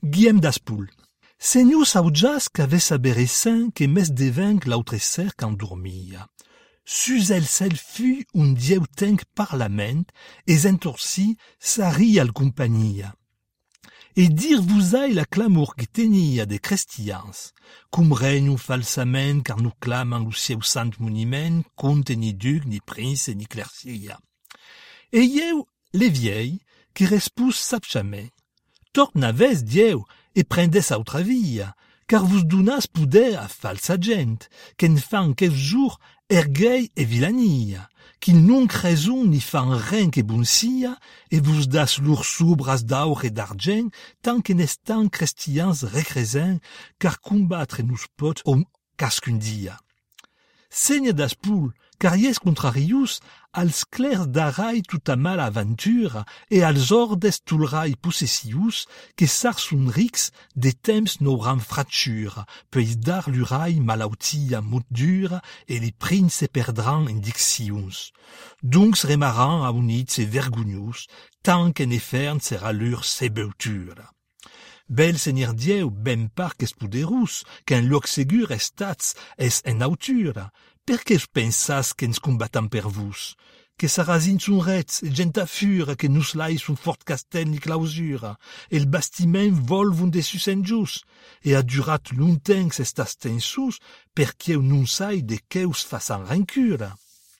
Guillem d'Aspoul. Senius aujas qu'avait saberessin que mes devenc l'autre cerc endormia. Sus el sel fut un dieu tenc parlament, et entorsi sari al compagnia. Et dir vous aille la clamour que tenia des cristians, cum regnu falsament car nous clament lu seu sant moniment, conte ni duc, ni prince, ni clercia. Et yeu les vieilles, qui respous sap jamais. Tort n'avez dieu, et prendes autre via, car vous donnas pouder à falsa gent, qu'en fan quelques jours ergueil et villania, qu'il non creson ni fan rien que bonsia, et vous das lourds soubras d'aur et d'argent, tant qu'en estant cristians recresen, car combattre nous pot au cascun dia. Seigne d'Aspoul, car ies contrarius, als clairs d'arai toute mal aventure, et als ordes tulrai possessius, que sar sun rix des temps n'auran fracture, peis dar l'urai malautia mot dure, et les princes perdran indixions. Donc remaran a units et vergonius, tant qu'en effern sera leur sebeuture. Bel seigneur dieu, ben par qu'es poderus, qu'un loc segur estats es en auture, perque pensas qu'ens combattant per vos, que sarazin son rets, et genta fur, que nous lai son fort castel ni clausura, et le bastiment vol vun dessus en jus, et a durat longtemps estas tensus, perque non sai de queus façan rancura.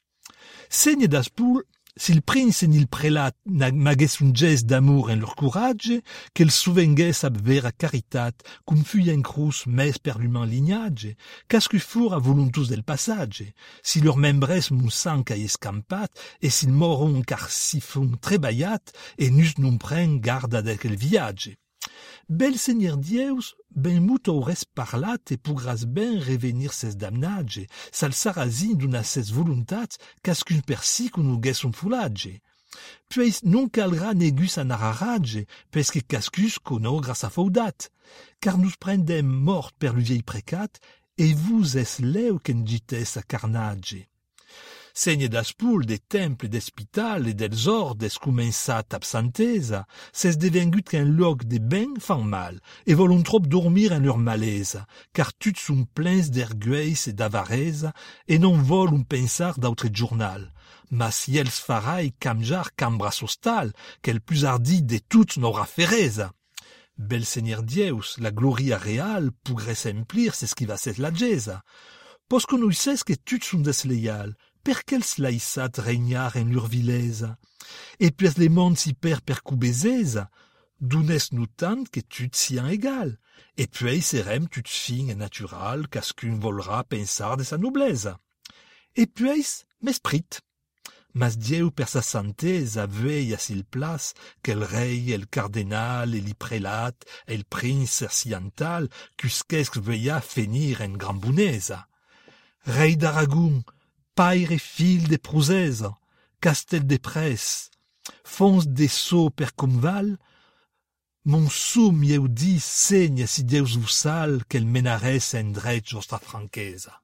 Seigne d'Aspoul, si le prince ni le prélat n'agues un gest d'amour en leur courage, qu'elle souvengues ab vera caritat, cum fui en cruz mes per l'humain lignage, casque fur a voluntus del passage, si leur membres mon sang cae escampat, et s'ils moron car si font treballat, et nus non pren garda d'aquel viage. Bel seigneur dieus, ben mut aures parlat et pugras ben revenir ses damnage, sal sarazin d'una ses voluntats, cascun persi qu'on nous guesse un foulage. Puis non calra negus an ararage, pesque cascus cono grâce à faudat, car nous prendem mort per le vieil précat, et vous es leu qu'en dites a carnage. Seigne d'Aspoul, des temples, d'espital et dels ordes començat absentesa, s'es devengut qu'un loc de ben fan mal, et volon trop dormir en leur malaise, car tuts sont pleins d'ergueis et d'avaresa, et non vol un pensar d'autre journal. Mas yels farai camjar cambras hostal, qu'el plus hardi de toutes n'aura feresa. Bel seigneur dieus, la gloria real, pugre s'emplir, c'est ce qui va s'être la gesa. Posque nous sais que tuts sont desleial, per quels laissat regnar en leur vilesa, et puis les mondes si per cubezesa, d'unes nous tant que tuts sian égal, et puis serem tuts fin et natural, cascun volra pensar de sa nobleza. Et puis, m'esprit. Mas dieu per sa santesa veille à s'il place, qu'el rei, el cardinal, el prélat, el prince serciental, cusquesque veilla finir en grambunesa. Rei d'Aragon, paire et fil de Prouzès, castel de Presse, fonce des sauts per comval, mon soum yeudi seigne si Deus vous sal, qu'el menares en dret vostra franquesa.